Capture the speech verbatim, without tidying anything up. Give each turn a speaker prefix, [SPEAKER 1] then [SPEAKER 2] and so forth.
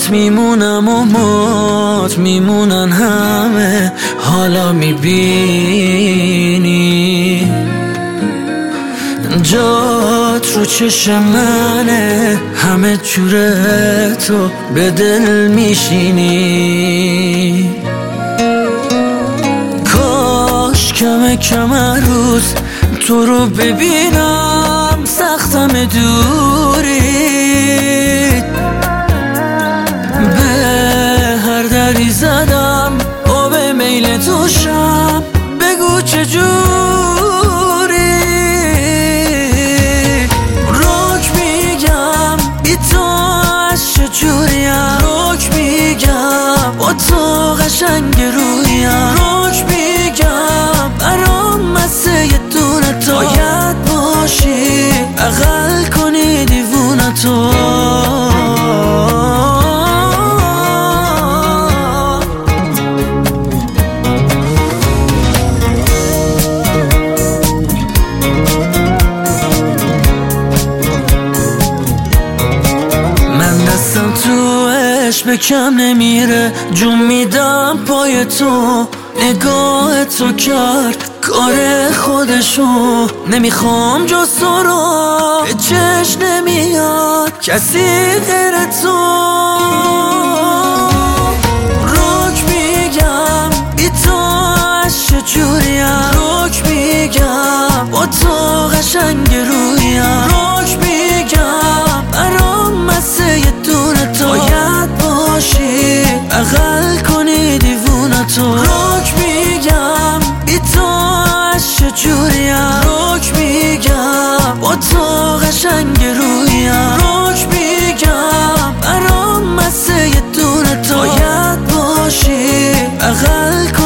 [SPEAKER 1] باهات میمونم و مات میمونن همه. حالا میبینی جات رو چشم منه، همه جوره تو به دل میشینی. کاش کم کم روز تو رو ببینم، سختم دوری. به هر دری زدم آب میل توشم، بگو چجوری. روک میگم بی تو از چجوریم، روک میگم با تو قشنگ رویم، روک میگم برام مثل یه دونه تو باید باشی، بغل کنی دیوونه تو. به کم نمیره، جون میدم پای تو. نگاه تو کرد کار خودشو، نمیخوام جز تو رو، به چشم نمیاد کسی غیر تو. روک میگم بی تو از چجوریم، روک میگم با تو قشنگ رویم، روک میگم برام مثل یه دونه تو باید باشی، بغل کنی دیوونه تو. روک میگم بی تو از چجوریم، روک میگم با تو قشنگ رویم، روک میگم برام مثل یه دونه تو باید باشی، بغل